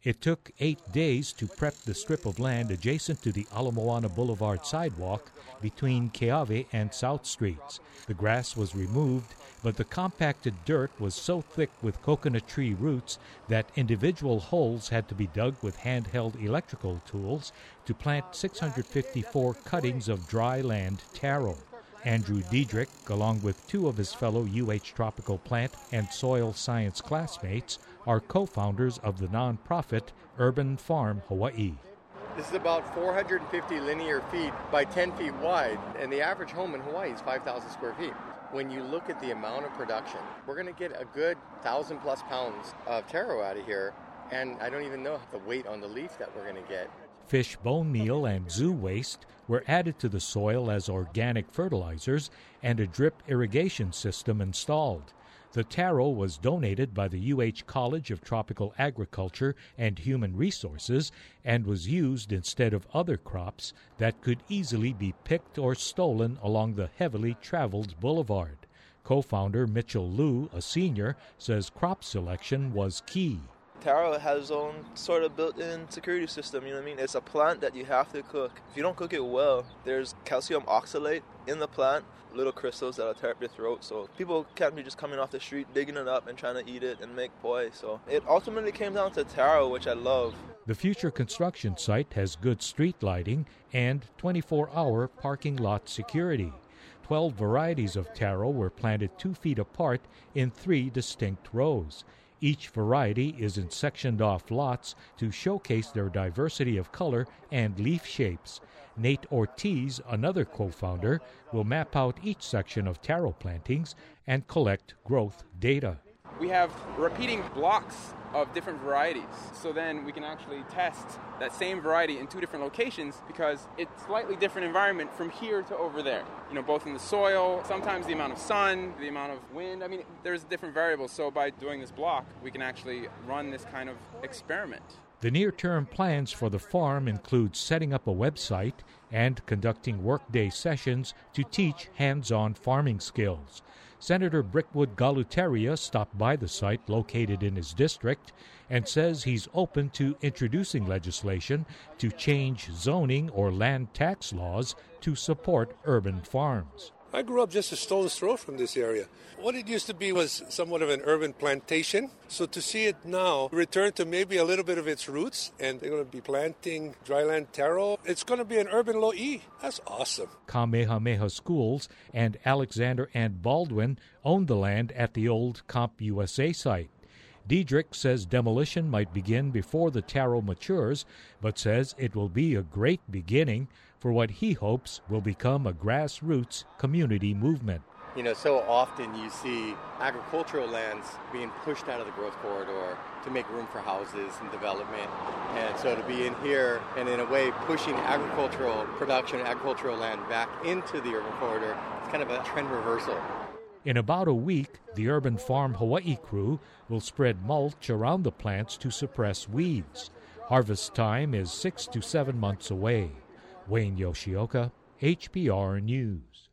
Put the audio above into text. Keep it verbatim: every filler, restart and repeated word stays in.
It took eight days to prep the strip of land adjacent to the Ala Moana Boulevard sidewalk between Keawe and South Streets. The grass was removed, but the compacted dirt was so thick with coconut tree roots that individual holes had to be dug with handheld electrical tools to plant six hundred fifty-four cuttings of dry land taro. Andrew Diedrich, along with two of his fellow U H Tropical Plant and Soil Science classmates, are co-founders of the nonprofit Urban Farm Hawaii. This is about four hundred fifty linear feet by ten feet wide, and the average home in Hawaii is five thousand square feet. When you look at the amount of production, we're going to get a good one thousand plus pounds of taro out of here, and I don't even know the weight on the leaf that we're going to get. Fish bone meal and zoo waste were added to the soil as organic fertilizers and a drip irrigation system installed. The taro was donated by the U H College of Tropical Agriculture and Human Resources and was used instead of other crops that could easily be picked or stolen along the heavily traveled boulevard. Co-founder Mitchell Liu, a senior, says crop selection was key. Taro has its own sort of built-in security system, you know what I mean? It's a plant that you have to cook. If you don't cook it well, there's calcium oxalate in the plant, little crystals that'll tear up your throat, so people can't be just coming off the street, digging it up and trying to eat it and make poi. So it ultimately came down to taro, which I love. The future construction site has good street lighting and twenty-four hour parking lot security. Twelve varieties of taro were planted two feet apart in three distinct rows. Each variety is in sectioned off lots to showcase their diversity of color and leaf shapes. Nate Ortiz, another co-founder, will map out each section of taro plantings and collect growth data. We have repeating blocks of different varieties, so then we can actually test that same variety in two different locations because it's slightly different environment from here to over there. You know, both in the soil, sometimes the amount of sun, the amount of wind. I mean, there's different variables, so by doing this block, we can actually run this kind of experiment. The near-term plans for the farm include setting up a website and conducting workday sessions to teach hands-on farming skills. Senator Brickwood Galuteria stopped by the site located in his district and says he's open to introducing legislation to change zoning or land tax laws to support urban farms. I grew up just a stone's throw from this area. What it used to be was somewhat of an urban plantation. So to see it now return to maybe a little bit of its roots, and they're going to be planting dryland taro, it's going to be an urban lo'i. That's awesome. Kamehameha Schools and Alexander and Baldwin own the land at the old Comp U S A site. Diedrich says demolition might begin before the taro matures, but says it will be a great beginning for what he hopes will become a grassroots community movement. You know, so often you see agricultural lands being pushed out of the growth corridor to make room for houses and development. And so to be in here and in a way pushing agricultural production, agricultural land back into the urban corridor, it's kind of a trend reversal. In about a week, the Urban Farm Hawaii crew will spread mulch around the plants to suppress weeds. Harvest time is six to seven months away. Wayne Yoshioka, H P R News.